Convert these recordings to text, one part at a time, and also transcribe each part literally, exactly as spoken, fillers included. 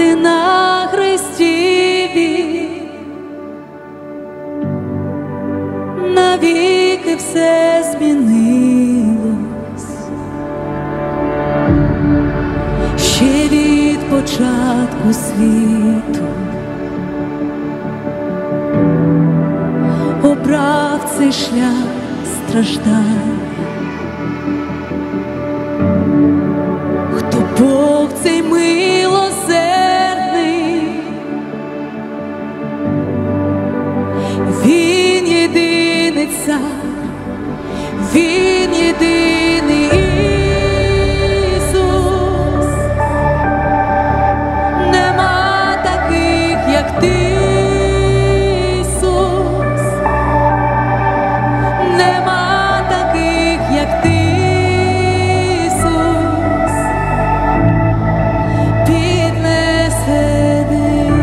ти на хресті він, навіки все змінилось, ще від початку світу обрав цей шлях страждань. Хто Бог цей милосердний, Він єдиний цар, Він єдиний Ісус. Нема таких, як ти, Ісус. Нема таких, як ти, Ісус. Піднесений.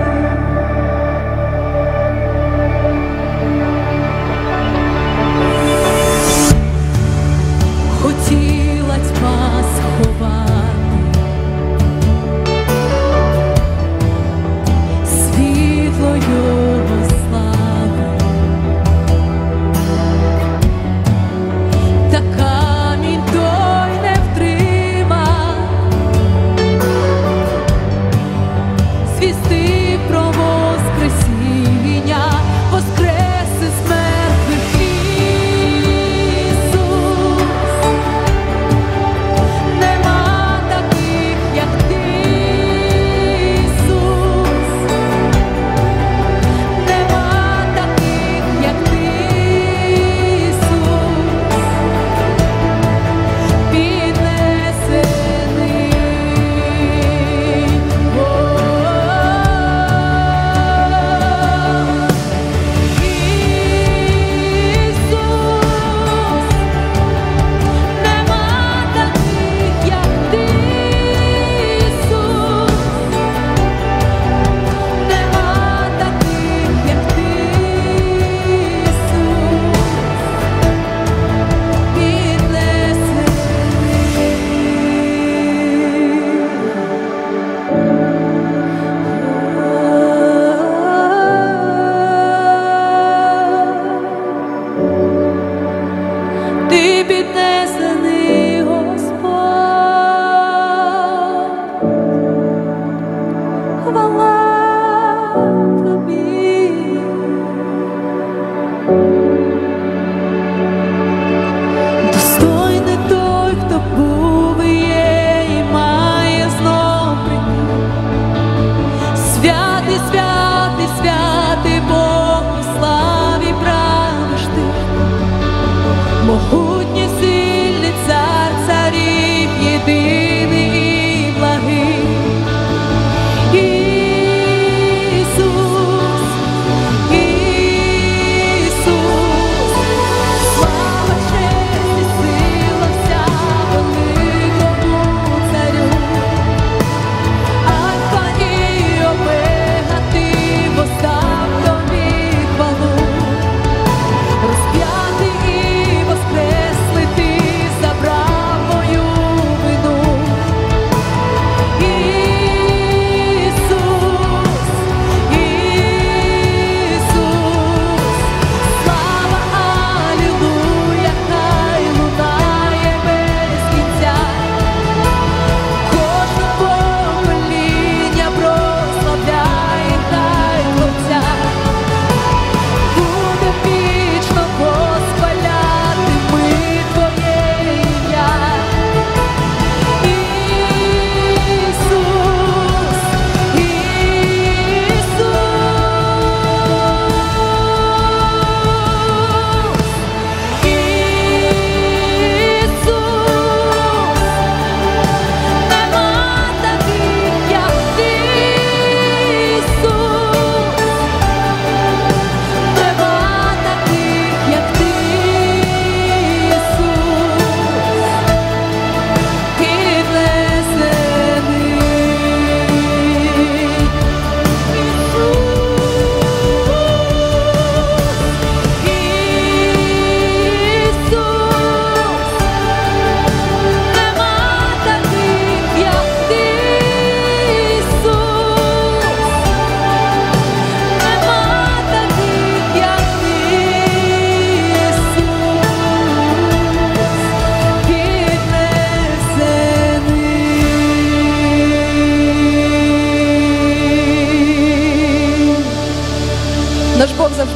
Хотіла тьма сховати світло Його слави, та камінь той не втримав, звістив про воскресіння, воскрес із мертвих Ісус. Нема таких, як ти, Ісус. Нема таких, як ти, Ісус. Піднесений. О, Ісус. Нема таких, як ти, Ісус. Нема таких, як ти, Ісус. Ти піднесений, Господь. Хвала тобі. Достойний той, хто був і є, і має знов прийти. Святий, святий, святий Бог, у славі правиш ти. Могутній, сильний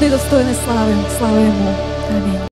гідний, достойний слави. Слава йому. Амінь.